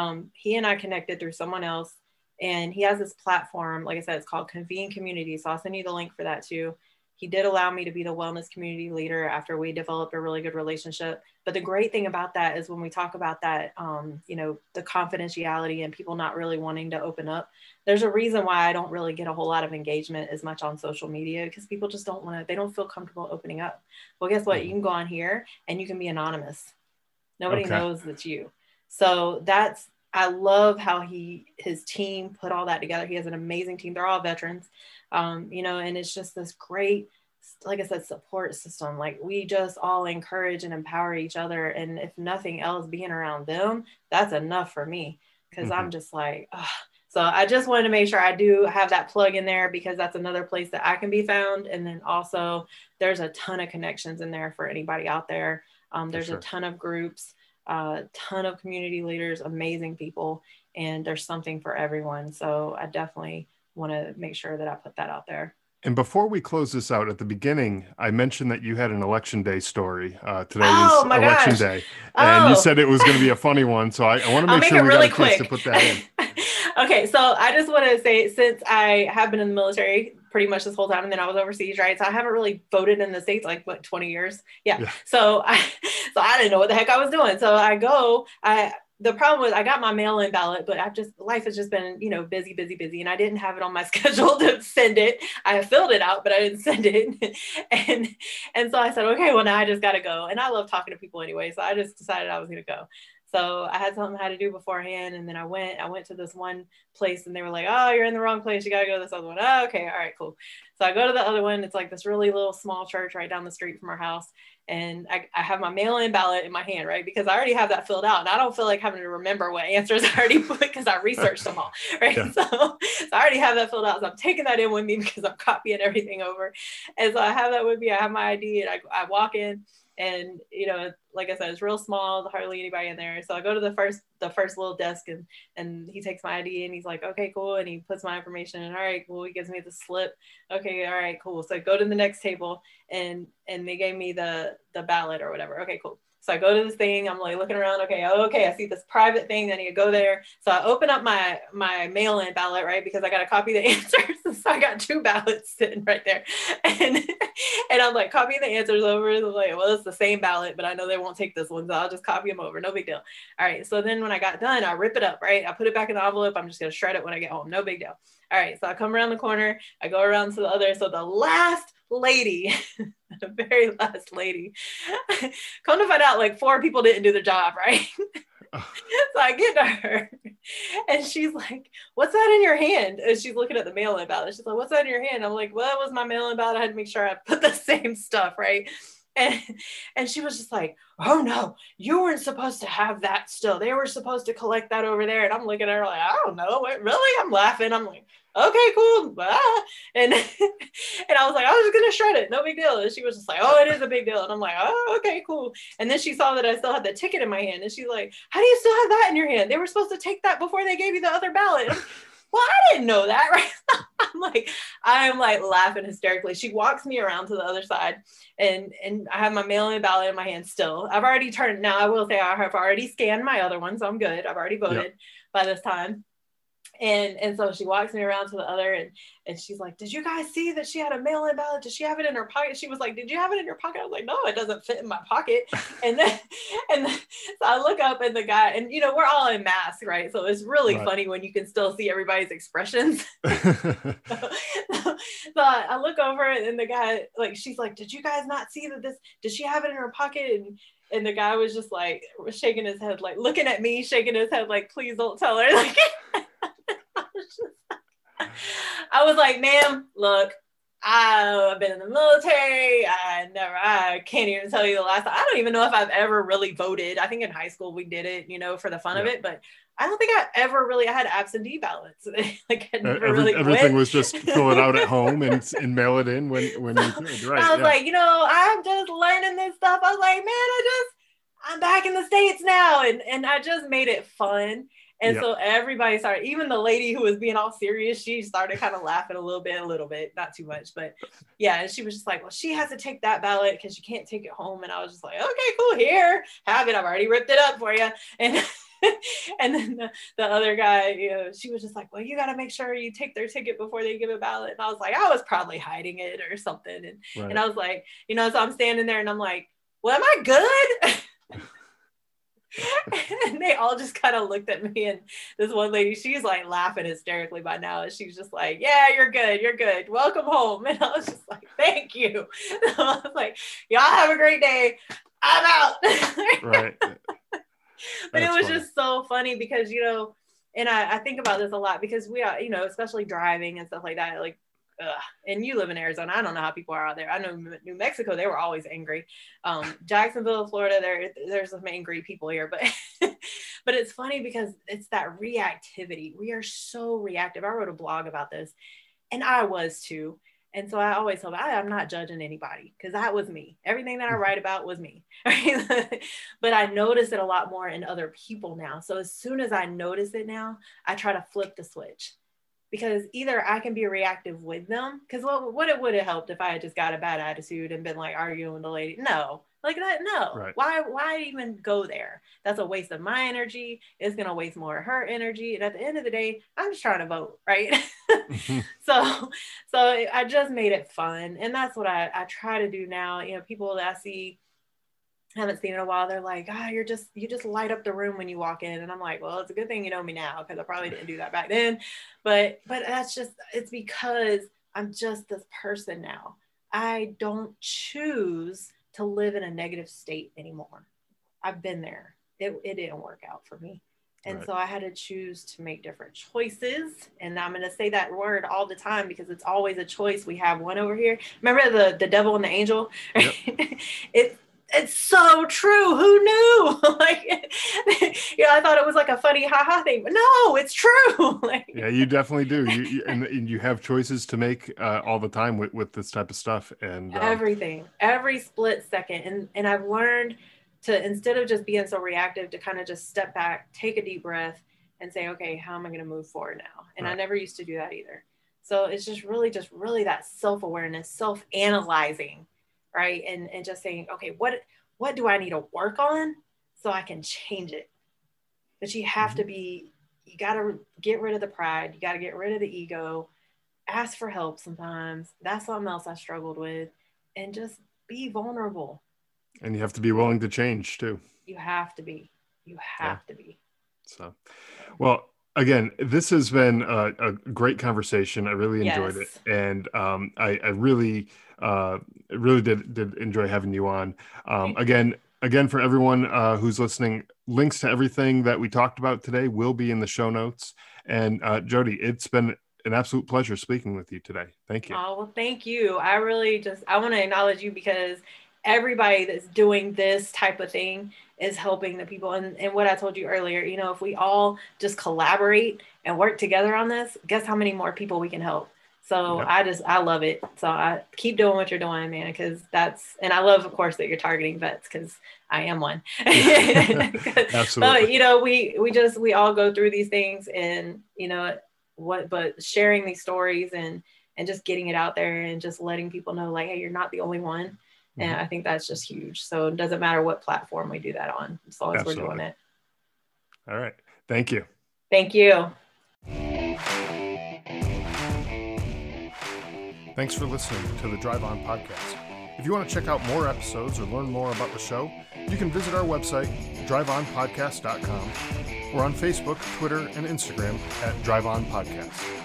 He and I connected through someone else, and he has this platform. Like I said, it's called Convene Community. So I'll send you the link for that too. He did allow me to be the wellness community leader after we developed a really good relationship. But the great thing about that is when we talk about that, the confidentiality and people not really wanting to open up, there's a reason why I don't really get a whole lot of engagement as much on social media, because people just they don't feel comfortable opening up. Well, guess what? You can go on here and you can be anonymous. Nobody knows that's you. So I love how his team put all that together. He has an amazing team. They're all veterans, and it's just this great, like I said, support system. Like we just all encourage and empower each other. And if nothing else, being around them, that's enough for me, because I'm just like, ugh. So I just wanted to make sure I do have that plug in there, because that's another place that I can be found. And then also there's a ton of connections in there for anybody out there. There's a ton of groups, a ton of community leaders, amazing people, and there's something for everyone. So I definitely want to make sure that I put that out there. And before we close this out, at the beginning, I mentioned that you had an election day story. Today is election day, and you said it was going to be a funny one. So I want to make sure we really got a chance to put that in. Okay, so I just want to say, since I have been in the military pretty much this whole time, and then I was overseas, right? So I haven't really voted in the States like 20 years. Yeah. So I didn't know what the heck I was doing. So the problem was I got my mail-in ballot, but life has just been, busy, busy, busy. And I didn't have it on my schedule to send it. I filled it out, but I didn't send it. And so I said, okay, well now I just got to go. And I love talking to people anyway. So I just decided I was going to go. So I had something I had to do beforehand. And then I went to this one place and they were like, oh, you're in the wrong place. You got to go to this other one. Oh, okay. All right, cool. So I go to the other one. It's like this really little small church right down the street from our house. And I have my mail-in ballot in my hand, right? Because I already have that filled out. And I don't feel like having to remember what answers I already put because I researched them all, right? Yeah. So I already have that filled out. So I'm taking that in with me because I'm copying everything over. And so I have that with me. I have my ID and I walk in. And, like I said, it's real small, hardly anybody in there. So I go to the first little desk and he takes my ID and he's like, okay, cool. And he puts my information in. All right, cool. He gives me the slip. Okay. All right, cool. So I go to the next table and they gave me the ballot or whatever. Okay, cool. So I go to this thing, I'm like looking around. Okay, I see this private thing. I need to go there. So I open up my mail-in ballot, right? Because I got to copy the answers. So I got 2 ballots sitting right there. And I'm like copying the answers over. I'm like, well, it's the same ballot, but I know they won't take this one. So I'll just copy them over. No big deal. All right. So then when I got done, I rip it up, right? I put it back in the envelope. I'm just going to shred it when I get home. No big deal. All right. So I come around the corner. I go around to the other. So the last lady, the very last lady, come to find out like 4 people didn't do the job, right? So I get to her and she's like, what's that in your hand? And she's looking at the mail-in ballot. She's like, what's that in your hand? I'm like, well, that was my mail-in ballot. I had to make sure I put the same stuff, right? And she was just like, oh no, you weren't supposed to have that still. They were supposed to collect that over there. And I'm looking at her like, I don't know. What, really? I'm laughing. I'm like, okay, cool. Ah. And I was like, I was just gonna shred it. No big deal. And she was just like, oh, it is a big deal. And I'm like, oh, okay, cool. And then she saw that I still had the ticket in my hand. And she's like, how do you still have that in your hand? They were supposed to take that before they gave you the other ballot. Well, I didn't know that, right? I'm like laughing hysterically. She walks me around to the other side and I have my mail-in ballot in my hand still. I've already turned, now I will say I have already scanned my other one, so I'm good. I've already voted by this time. And so she walks me around to the other and she's like, did you guys see that she had a mail-in ballot? Did she have it in her pocket? She was like, did you have it in your pocket? I was like, no, it doesn't fit in my pocket. And then so I look up and the guy, and we're all in masks, right? So it's really funny when you can still see everybody's expressions. So I look over and the guy, like, she's like, did you guys not see that did she have it in her pocket? And the guy was just like shaking his head, like looking at me, shaking his head, like, please don't tell her. Like, I was like, ma'am, look, I've been in the military. I can't even tell you the last time. I don't even know if I've ever really voted. I think in high school we did it, for the fun of it, but I don't think I had absentee ballots. Like everything was just fill it out at home and mail it in when you could. Right. I was like, I'm just learning this stuff. I was like, man, I'm back in the States now. And I just made it fun. And so everybody started, even the lady who was being all serious, she started kind of laughing a little bit, not too much, but yeah. And she was just like, well, she has to take that ballot because she can't take it home. And I was just like, okay, cool, here, have it. I've already ripped it up for you. And and then the other guy, she was just like, well, you got to make sure you take their ticket before they give a ballot. And I was like, I was probably hiding it or something. And I was like, so I'm standing there and I'm like, well, am I good? And they all just kind of looked at me, and this one lady, she's like laughing hysterically by now, and she's just like, yeah, you're good, welcome home. And I was just like, thank you. So I was like, y'all have a great day, I'm out. Right. But it was just so funny because and I think about this a lot because we are, especially driving and stuff like that, like and you live in Arizona. I don't know how people are out there. I know New Mexico, they were always angry. Jacksonville, Florida, there's some angry people here, but but it's funny because it's that reactivity. We are so reactive. I wrote a blog about this, and I was too. And so I always tell them, I'm not judging anybody because that was me. Everything that I write about was me. Right? But I notice it a lot more in other people now. So as soon as I notice it now, I try to flip the switch. Because either I can be reactive with them, because what it would have helped if I had just got a bad attitude and been like arguing with the lady. No, like that. No. Right. Why even go there? That's a waste of my energy. It's going to waste more of her energy. And at the end of the day, I'm just trying to vote. Right. So I just made it fun. And that's what I try to do now. People that I see haven't seen in a while, they're like, you just light up the room when you walk in. And I'm like, well, it's a good thing you know me now, because I probably didn't do that back then. But it's because I'm just this person now. I don't choose to live in a negative state anymore. I've been there. It didn't work out for me. And Right. so I had to choose to make different choices. And I'm going to say that word all the time because it's always a choice. We have one over here. Remember the devil and the angel? Yep. It's so true. Who knew? Like, I thought it was like a funny haha thing, but no, it's true. Like, Yeah, you definitely do. And you have choices to make all the time with this type of stuff. And everything, every split second. And I've learned to, instead of just being so reactive, to kind of just step back, take a deep breath and say, okay, how am I going to move forward now? And right. I never used to do that either. So it's just really that self-awareness, self-analyzing, right? And just saying, okay, what do I need to work on so I can change it? But you have to be, you got to get rid of the pride. You got to get rid of the ego, ask for help sometimes. That's something else I struggled with. And just be vulnerable. And you have to be willing to change too. You have to be. So, well, again, this has been a great conversation. I really enjoyed it. And I really did enjoy having you on. Again, for everyone who's listening, links to everything that we talked about today will be in the show notes. And Jody, it's been an absolute pleasure speaking with you today. Thank you. Oh, well, thank you. I want to acknowledge you, because everybody that's doing this type of thing is helping the people. And what I told you earlier, if we all just collaborate and work together on this, guess how many more people we can help. So yep. I love it. So I keep doing what you're doing, man, because and I love, of course, that you're targeting vets, because I am one. Absolutely. But, we all go through these things, and, but sharing these stories and just getting it out there and just letting people know, like, hey, you're not the only one. And I think that's just huge. So it doesn't matter what platform we do that on, as long as we're doing it. All right. Thank you. Thank you. Thanks for listening to the Drive On Podcast. If you want to check out more episodes or learn more about the show, you can visit our website, driveonpodcast.com, or on Facebook, Twitter, and Instagram at Drive On Podcast.